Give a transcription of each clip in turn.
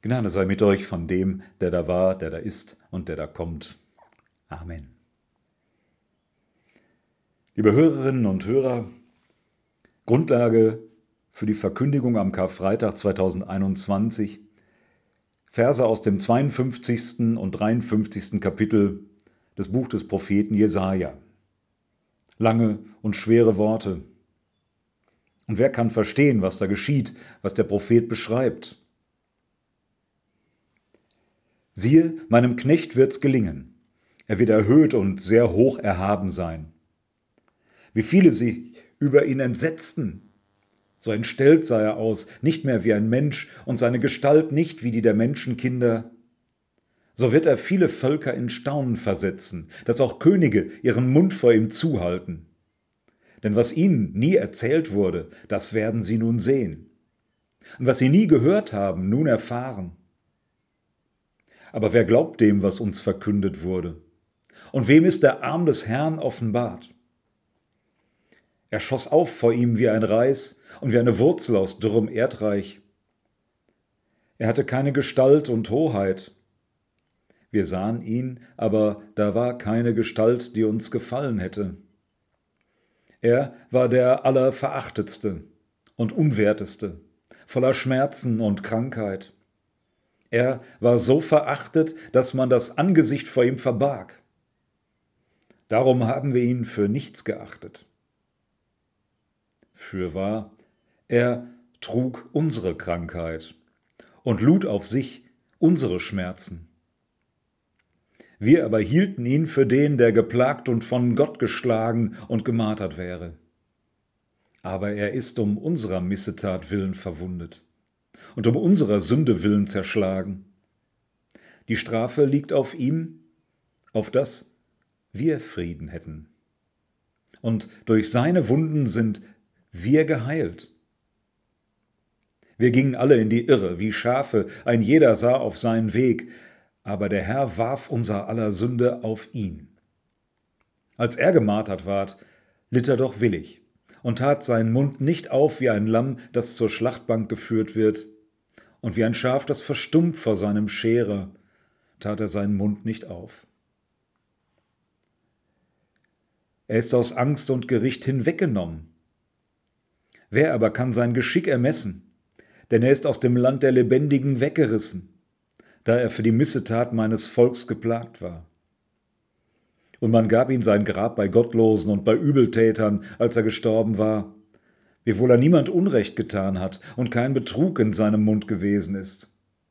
Gnade sei mit euch von dem, der da war, der da ist und der da kommt. Amen. Liebe Hörerinnen und Hörer, Grundlage für die Verkündigung am Karfreitag 2021, Verse aus dem 52. und 53. Kapitel des Buch des Propheten Jesaja. Lange und schwere Worte. Und wer kann verstehen, was da geschieht, was der Prophet beschreibt? Siehe, meinem Knecht wird's gelingen. Er wird erhöht und sehr hoch erhaben sein. Wie viele sich über ihn entsetzten. So entstellt sah er aus, nicht mehr wie ein Mensch und seine Gestalt nicht wie die der Menschenkinder. So wird er viele Völker in Staunen versetzen, dass auch Könige ihren Mund vor ihm zuhalten. Denn was ihnen nie erzählt wurde, das werden sie nun sehen. Und was sie nie gehört haben, nun erfahren. Aber wer glaubt dem, was uns verkündet wurde? Und wem ist der Arm des Herrn offenbart? Er schoss auf vor ihm wie ein Reis und wie eine Wurzel aus dürrem Erdreich. Er hatte keine Gestalt und Hoheit. Wir sahen ihn, aber da war keine Gestalt, die uns gefallen hätte. Er war der Allerverachtetste und Unwerteste, voller Schmerzen und Krankheit. Er war so verachtet, dass man das Angesicht vor ihm verbarg. Darum haben wir ihn für nichts geachtet. Fürwahr, er trug unsere Krankheit und lud auf sich unsere Schmerzen. Wir aber hielten ihn für den, der geplagt und von Gott geschlagen und gemartert wäre. Aber er ist um unserer Missetat willen verwundet und um unserer Sünde willen zerschlagen. Die Strafe liegt auf ihm, auf dass wir Frieden hätten. Und durch seine Wunden sind wir geheilt. Wir gingen alle in die Irre, wie Schafe, ein jeder sah auf seinen Weg, aber der Herr warf unser aller Sünde auf ihn. Als er gemartert ward, litt er doch willig und tat seinen Mund nicht auf wie ein Lamm, das zur Schlachtbank geführt wird, und wie ein Schaf, das verstummt vor seinem Scherer, tat er seinen Mund nicht auf. Er ist aus Angst und Gericht hinweggenommen. Wer aber kann sein Geschick ermessen? Denn er ist aus dem Land der Lebendigen weggerissen, da er für die Missetat meines Volks geplagt war. Und man gab ihm sein Grab bei Gottlosen und bei Übeltätern, als er gestorben war, wiewohl er niemand Unrecht getan hat und kein Betrug in seinem Mund gewesen ist.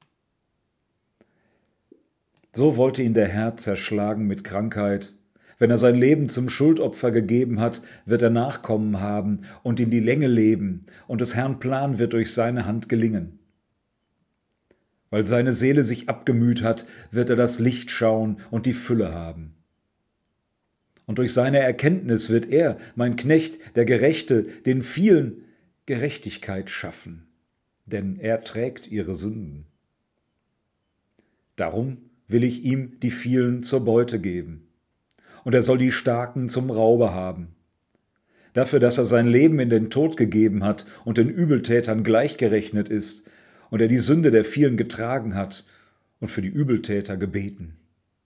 So wollte ihn der Herr zerschlagen mit Krankheit. Wenn er sein Leben zum Schuldopfer gegeben hat, wird er Nachkommen haben und in die Länge leben, und des Herrn Plan wird durch seine Hand gelingen. Weil seine Seele sich abgemüht hat, wird er das Licht schauen und die Fülle haben. Und durch seine Erkenntnis wird er, mein Knecht, der Gerechte, den vielen Gerechtigkeit schaffen, denn er trägt ihre Sünden. Darum will ich ihm die vielen zur Beute geben, und er soll die Starken zum Raube haben. Dafür, dass er sein Leben in den Tod gegeben hat und den Übeltätern gleichgerechnet ist, und er die Sünde der vielen getragen hat und für die Übeltäter gebeten.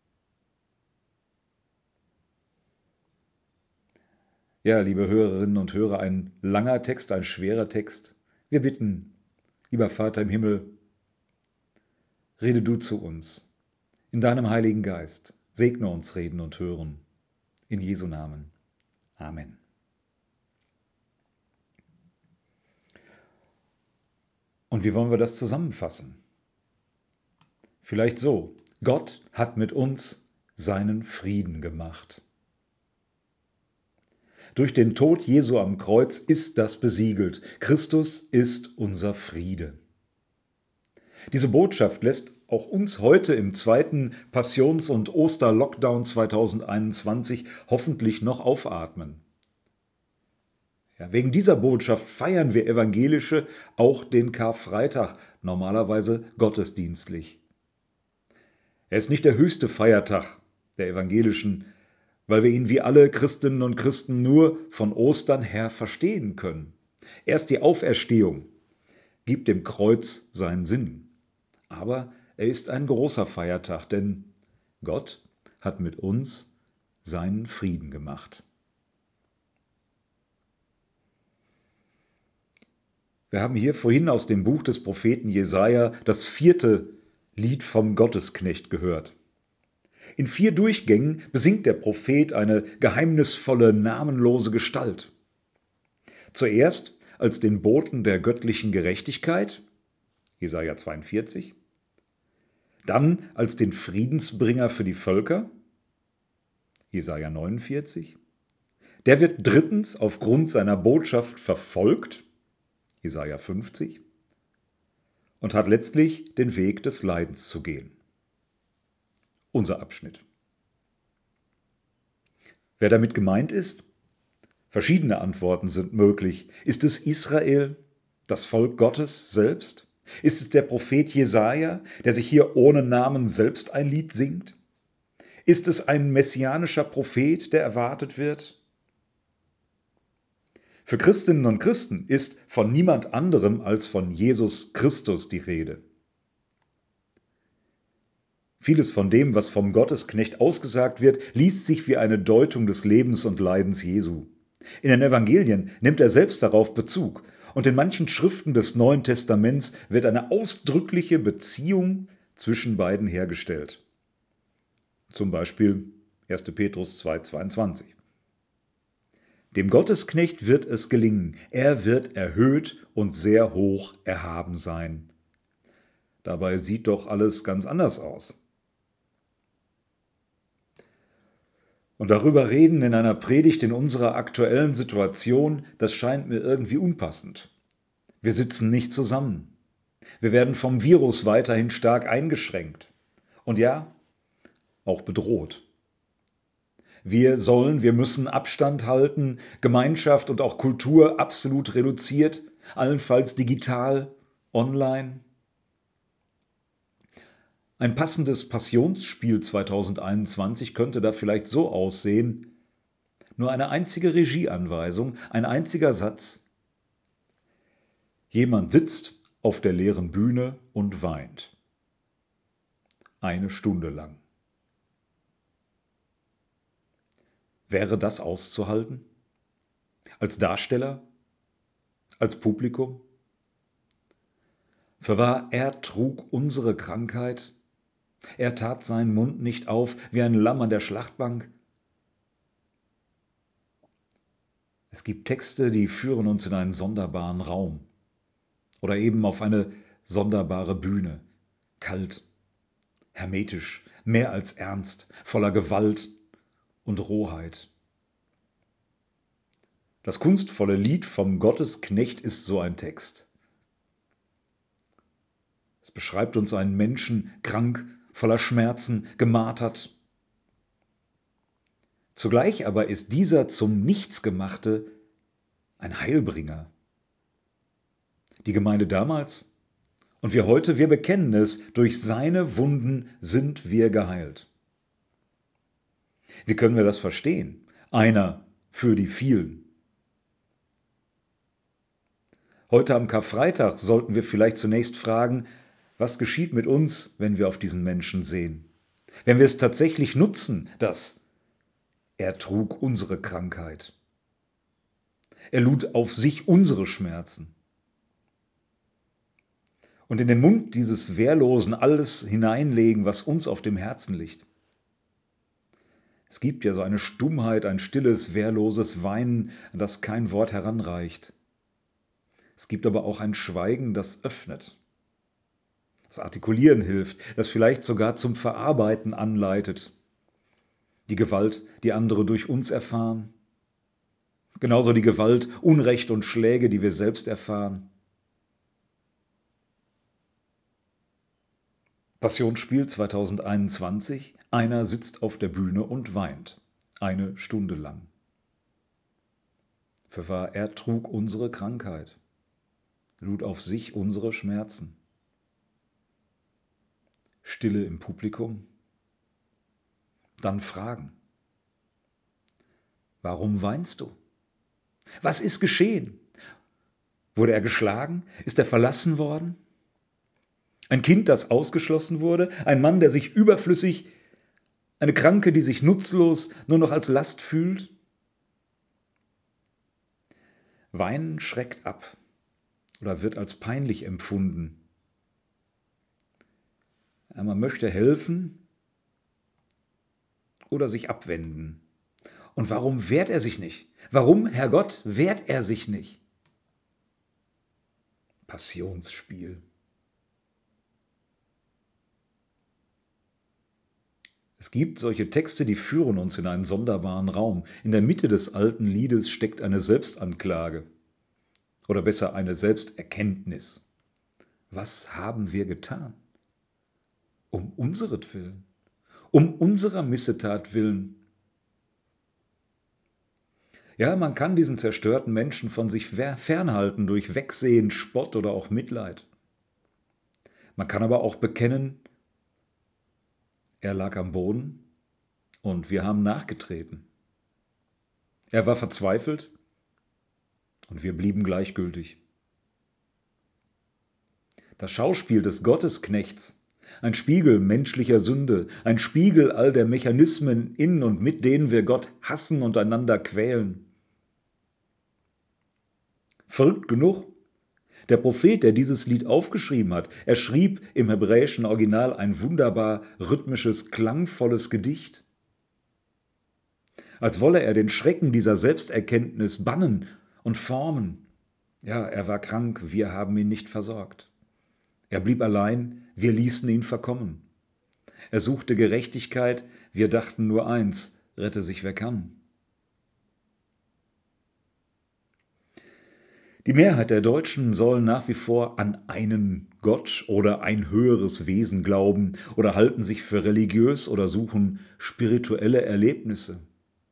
Ja, liebe Hörerinnen und Hörer, ein langer Text, ein schwerer Text. Wir bitten, lieber Vater im Himmel, rede du zu uns. In deinem Heiligen Geist segne uns reden und hören. In Jesu Namen. Amen. Und wie wollen wir das zusammenfassen? Vielleicht so: Gott hat mit uns seinen Frieden gemacht. Durch den Tod Jesu am Kreuz ist das besiegelt. Christus ist unser Friede. Diese Botschaft lässt auch uns heute im zweiten Passions- und Oster-Lockdown 2021 hoffentlich noch aufatmen. Ja, wegen dieser Botschaft feiern wir Evangelische auch den Karfreitag, normalerweise gottesdienstlich. Er ist nicht der höchste Feiertag der Evangelischen, weil wir ihn wie alle Christinnen und Christen nur von Ostern her verstehen können. Erst die Auferstehung gibt dem Kreuz seinen Sinn. Aber er ist ein großer Feiertag, denn Gott hat mit uns seinen Frieden gemacht. Wir haben hier vorhin aus dem Buch des Propheten Jesaja das 4. Lied vom Gottesknecht gehört. In 4 Durchgängen besingt der Prophet eine geheimnisvolle, namenlose Gestalt. Zuerst als den Boten der göttlichen Gerechtigkeit, Jesaja 42, dann als den Friedensbringer für die Völker, Jesaja 49. Der wird drittens aufgrund seiner Botschaft verfolgt, Jesaja 50, und hat letztlich den Weg des Leidens zu gehen. Unser Abschnitt. Wer damit gemeint ist? Verschiedene Antworten sind möglich. Ist es Israel, das Volk Gottes selbst? Ist es der Prophet Jesaja, der sich hier ohne Namen selbst ein Lied singt? Ist es ein messianischer Prophet, der erwartet wird? Für Christinnen und Christen ist von niemand anderem als von Jesus Christus die Rede. Vieles von dem, was vom Gottesknecht ausgesagt wird, liest sich wie eine Deutung des Lebens und Leidens Jesu. In den Evangelien nimmt er selbst darauf Bezug und in manchen Schriften des Neuen Testaments wird eine ausdrückliche Beziehung zwischen beiden hergestellt. Zum Beispiel 1. Petrus 2,22. Dem Gottesknecht wird es gelingen, er wird erhöht und sehr hoch erhaben sein. Dabei sieht doch alles ganz anders aus. Und darüber reden in einer Predigt in unserer aktuellen Situation, das scheint mir irgendwie unpassend. Wir sitzen nicht zusammen. Wir werden vom Virus weiterhin stark eingeschränkt. Und ja, auch bedroht. Wir müssen Abstand halten, Gemeinschaft und auch Kultur absolut reduziert, allenfalls digital, online. Ein passendes Passionsspiel 2021 könnte da vielleicht so aussehen: nur eine einzige Regieanweisung, ein einziger Satz. Jemand sitzt auf der leeren Bühne und weint. 1 Stunde lang. Wäre das auszuhalten? Als Darsteller? Als Publikum? Fürwahr, er trug unsere Krankheit. Er tat seinen Mund nicht auf wie ein Lamm an der Schlachtbank. Es gibt Texte, die führen uns in einen sonderbaren Raum oder eben auf eine sonderbare Bühne. Kalt, hermetisch, mehr als ernst, voller Gewalt und Rohheit. Das kunstvolle Lied vom Gottesknecht ist so ein Text. Es beschreibt uns einen Menschen, krank, voller Schmerzen, gemartert. Zugleich aber ist dieser zum Nichts gemachte ein Heilbringer. Die Gemeinde damals und wir heute, wir bekennen es, durch seine Wunden sind wir geheilt. Wie können wir das verstehen? Einer für die vielen. Heute am Karfreitag sollten wir vielleicht zunächst fragen, was geschieht mit uns, wenn wir auf diesen Menschen sehen? Wenn wir es tatsächlich nutzen, dass er trug unsere Krankheit. Er lud auf sich unsere Schmerzen. Und in den Mund dieses Wehrlosen alles hineinlegen, was uns auf dem Herzen liegt. Es gibt ja so eine Stummheit, ein stilles, wehrloses Weinen, an das kein Wort heranreicht. Es gibt aber auch ein Schweigen, das öffnet, das Artikulieren hilft, das vielleicht sogar zum Verarbeiten anleitet. Die Gewalt, die andere durch uns erfahren. Genauso die Gewalt, Unrecht und Schläge, die wir selbst erfahren. Passionsspiel 2021. Einer sitzt auf der Bühne und weint. 1 Stunde lang. Fürwahr, er trug unsere Krankheit, lud auf sich unsere Schmerzen. Stille im Publikum. Dann Fragen. Warum weinst du? Was ist geschehen? Wurde er geschlagen? Ist er verlassen worden? Ein Kind, das ausgeschlossen wurde, ein Mann, der sich überflüssig, eine Kranke, die sich nutzlos nur noch als Last fühlt. Weinen schreckt ab oder wird als peinlich empfunden. Ja, man möchte helfen oder sich abwenden. Und warum wehrt er sich nicht? Warum, Herrgott, wehrt er sich nicht? Passionsspiel. Es gibt solche Texte, die führen uns in einen sonderbaren Raum. In der Mitte des alten Liedes steckt eine Selbstanklage oder besser eine Selbsterkenntnis. Was haben wir getan? Um unseretwillen, um unserer Missetat willen. Ja, man kann diesen zerstörten Menschen von sich fernhalten durch Wegsehen, Spott oder auch Mitleid. Man kann aber auch bekennen, er lag am Boden und wir haben nachgetreten. Er war verzweifelt und wir blieben gleichgültig. Das Schauspiel des Gottesknechts, ein Spiegel menschlicher Sünde, ein Spiegel all der Mechanismen in und mit denen wir Gott hassen und einander quälen. Verrückt genug, der Prophet, der dieses Lied aufgeschrieben hat, er schrieb im hebräischen Original ein wunderbar rhythmisches, klangvolles Gedicht. Als wolle er den Schrecken dieser Selbsterkenntnis bannen und formen. Ja, er war krank, wir haben ihn nicht versorgt. Er blieb allein, wir ließen ihn verkommen. Er suchte Gerechtigkeit, wir dachten nur eins, rette sich wer kann. Die Mehrheit der Deutschen soll nach wie vor an einen Gott oder ein höheres Wesen glauben oder halten sich für religiös oder suchen spirituelle Erlebnisse.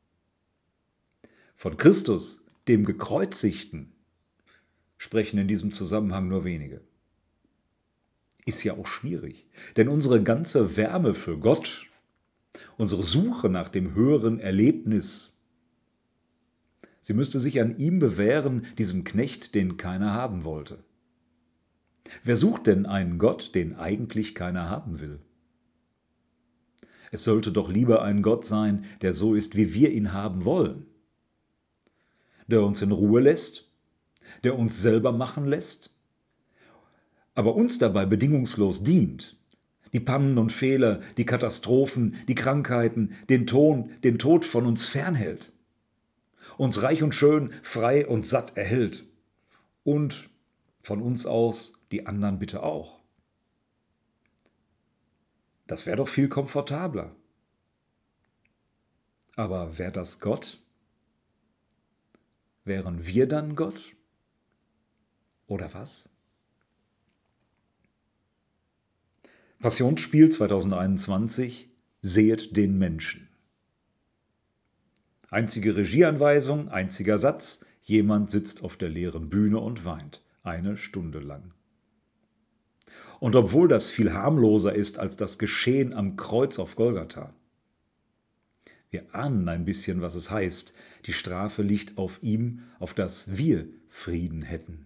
Von Christus, dem Gekreuzigten, sprechen in diesem Zusammenhang nur wenige. Ist ja auch schwierig, denn unsere ganze Wärme für Gott, unsere Suche nach dem höheren Erlebnis, sie müsste sich an ihm bewähren, diesem Knecht, den keiner haben wollte. Wer sucht denn einen Gott, den eigentlich keiner haben will? Es sollte doch lieber ein Gott sein, der so ist, wie wir ihn haben wollen. Der uns in Ruhe lässt, der uns selber machen lässt, aber uns dabei bedingungslos dient. Die Pannen und Fehler, die Katastrophen, die Krankheiten, den Tod von uns fernhält. Uns reich und schön, frei und satt erhält. Und von uns aus die anderen bitte auch. Das wäre doch viel komfortabler. Aber wäre das Gott? Wären wir dann Gott? Oder was? Passionsspiel 2021, sehet den Menschen. Einzige Regieanweisung, einziger Satz, jemand sitzt auf der leeren Bühne und weint, 1 Stunde lang. Und obwohl das viel harmloser ist als das Geschehen am Kreuz auf Golgatha, wir ahnen ein bisschen, was es heißt, die Strafe liegt auf ihm, auf dass wir Frieden hätten.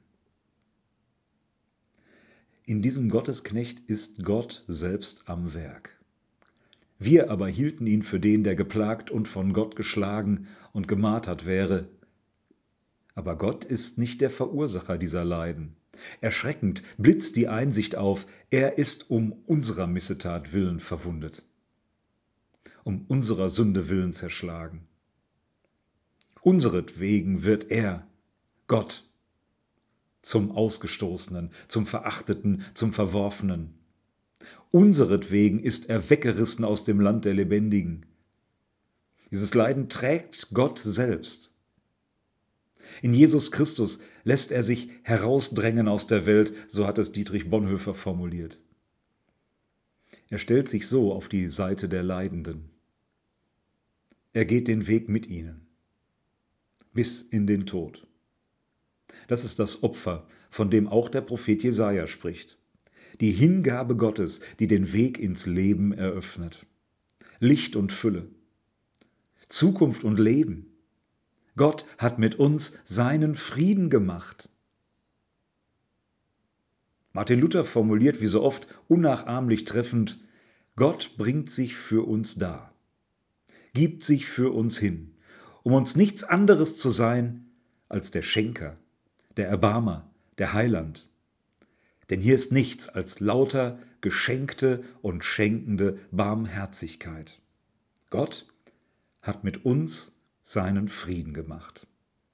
In diesem Gottesknecht ist Gott selbst am Werk. Wir aber hielten ihn für den, der geplagt und von Gott geschlagen und gemartert wäre. Aber Gott ist nicht der Verursacher dieser Leiden. Erschreckend blitzt die Einsicht auf, er ist um unserer Missetat willen verwundet, um unserer Sünde willen zerschlagen. Unseretwegen wird er, Gott, zum Ausgestoßenen, zum Verachteten, zum Verworfenen. Unseretwegen ist er weggerissen aus dem Land der Lebendigen. Dieses Leiden trägt Gott selbst. In Jesus Christus lässt er sich herausdrängen aus der Welt, so hat es Dietrich Bonhoeffer formuliert. Er stellt sich so auf die Seite der Leidenden. Er geht den Weg mit ihnen, bis in den Tod. Das ist das Opfer, von dem auch der Prophet Jesaja spricht. Die Hingabe Gottes, die den Weg ins Leben eröffnet. Licht und Fülle. Zukunft und Leben. Gott hat mit uns seinen Frieden gemacht. Martin Luther formuliert wie so oft unnachahmlich treffend: Gott bringt sich für uns dar, gibt sich für uns hin, um uns nichts anderes zu sein als der Schenker, der Erbarmer, der Heiland. Denn hier ist nichts als lauter geschenkte und schenkende Barmherzigkeit. Gott hat mit uns seinen Frieden gemacht.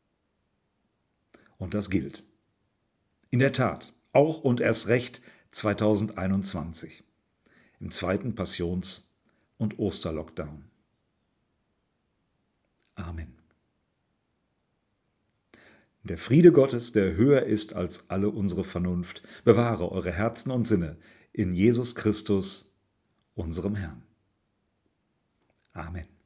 Und das gilt. In der Tat, auch und erst recht 2021, im zweiten Passions- und Osterlockdown. Amen. Der Friede Gottes, der höher ist als alle unsere Vernunft, bewahre eure Herzen und Sinne in Jesus Christus, unserem Herrn. Amen.